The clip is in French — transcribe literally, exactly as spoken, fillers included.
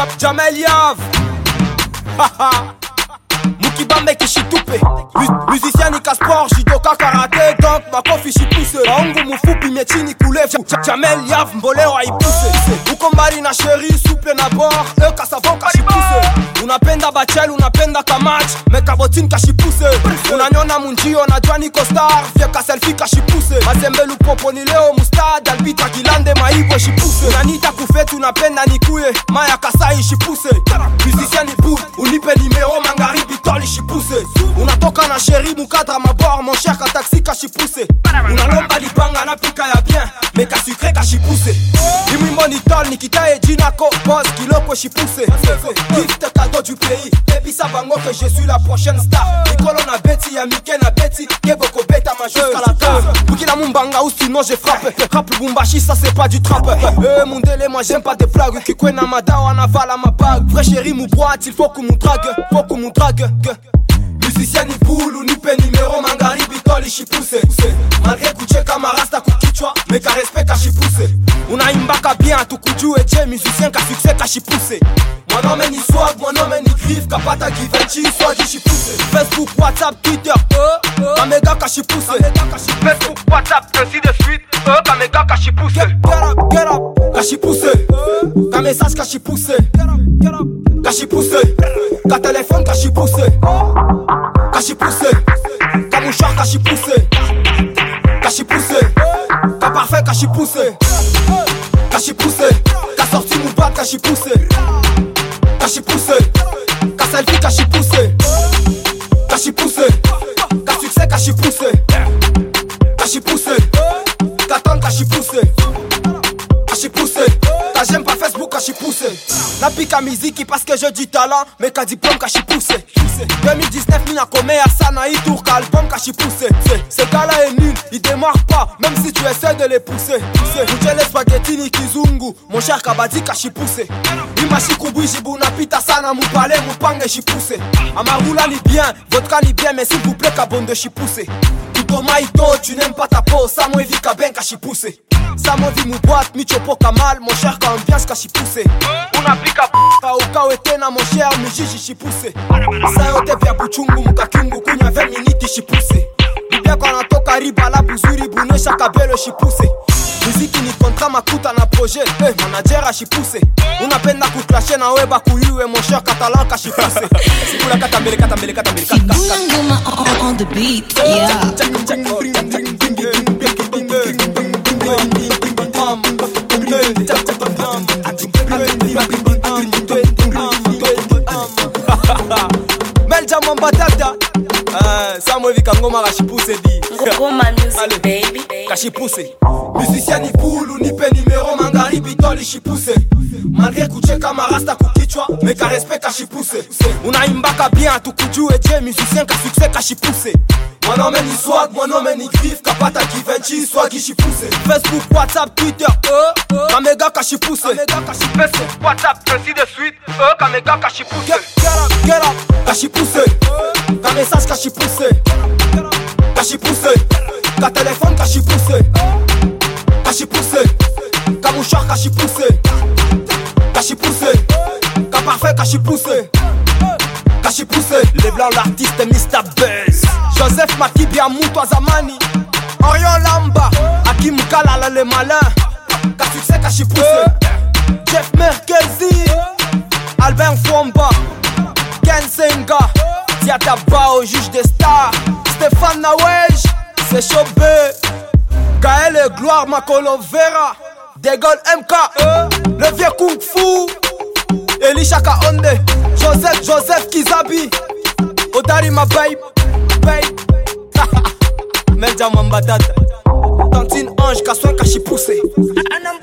Jamel Yav Mukibambe Kishitupe Musicien ni Kasport, Jidoka Karate Donc makofi shipuse Waungu mufupi miechini kulefu Jamel Yav mboleo haipuse Ukombari na sheri souple na bord Eka savon kashipuse Unapenda bachel, unapenda kamach Meka botin kashipuse Unanyona munjio na jua niko star Fieka selfie kashipuse Mazembelu popo ni leo mustad Albitra kilande maibwe shipuse Unanita kufetu unapenda nikuye Maya kasai shipuse Musicien ni bout Unipe numero mangaribi toli shipuse Unatoka na sheri mukadra mabord Mon cher ka taxi kashipuse Unalomba lipanga na pika ya bien Meka sucre kashipuse Imwimbo ni tol nikitaye jinako Boss kiloko shipuse Gift cadeau du pays Baby sa bango que je suis la prochaine star Nicolo na beti ya Mike na beti Keboko beta ma jusqu'à la table Bukina mumbanga ou sinon je frappe Rap Bumbashi ça c'est pas du trap Eh mon délai moi j'aime pas des flags Kikwe na mada wana vala ma bague Vrai chéri mou boîte il faut qu'on mou drague Faut qu'on mou drague Musicien ni boulou ni pe numéro mangari bitoli shipuse Malgré kuche kama rasta kukichwa Meka respect kashipuse Unaimbaka bien tukujue che musicien ka succès kashipuse Mwanaume ni swag, mwanaume ni griffe Kapata givenchy, swag shipuse Facebook, WhatsApp, Twitter, euh, euh, Kamega kashipuse Facebook, WhatsApp, ainsi de suite, euh, Kamega kashipuse Get up, get up, kashipuse Ka message kashipuse Kashipuse Ka téléphone kashipuse Kashipuse Ka mouchoir kashipuse Kashipuse Ka parfait kashipuse Kashipuse Ka sorti moubat kashipuse Kashipuse Ka selfie kashipuse Kashipuse Ka succès kashipuse Kashipuse Ka tante kashipuse Kashipuse Ka j'aime pas Facebook kashipuse Napika miziki parce que j'ai du talent Mais ka diplôme kashipuse deux mille dix-neuf mina komea sana i tour ka album kashipuse Ce gars-là est nul, il démarre pas Même si tu essaies de les pousser Mouche les spaghetti ni kizungu Mon cher kabadi kashipuse Imashi kubui jibuna pita sana Mupale mupange shipuse Amarula ni bien, vodka ni bien Mais s'il vous plaît kabonde shipuse Tutomaito, tu n'aimes pas ta peau Samo evi kaben kashipuse Samo vi muboite, michopo kamal Mon cher ka ambiance kashipuse Unapika p***a ukawe tena mon cher Mijiji shipuse Sayote vya buchungu mukakiungu Kunya vingt minutes shipuse Bibia kwa natoka riba la buzuri Bunesha kabelo shipuse Muziki ni kontra makuta na projet eh, Manajera shipuse Unapenda kuklashe na weba kuyuwe Mon cher katalan kashipuse Sikula katambele katambele katambele Kibula ngoma on the beat yeah Melja Mwambatata Samwe vika ngoma kashipuse di Ngoma music baby Kashipuse Musicien ni boulou ni pe numero mangari bitoli shipuse Malgré kuche kama rasta kukichwa Meka respect kashipuse Unaimbaka bien tukujue je musicien ka succès kashipuse Mwanaume ni swag, mwanaume ni griffe Kapata givenchy, swag shipuse Facebook, WhatsApp, Twitter, euh, euh, Kamega kashipuse Facebook, WhatsApp, ainsi de suite, euh, Kamega kashipuse Get up, get up, kashipuse Ka message kashipuse Kashipuse Ka téléphone kashipuse Kashipuse Ka mouchoir kashipuse Kashipuse Ka parfait kashipuse Kashipuse Les blancs l'artiste mister Buzz Joseph Makibia Mouto Zamani Orion Lamba Hakim Kalala le malin Ka succès kashipuse Jeff Merkezi Albin Fomba Ken Senga Diata Bao juge des stars Stéphane Nawej C'est Chobé Gaël et Gloire Makolo Vera Degol M K Le vieux Kung Fu Elisha Kaonde Joseph Joseph Kizabi Odari ma babe Babe Melja Mwambatata Tantine Ange Kaswan Kashipuse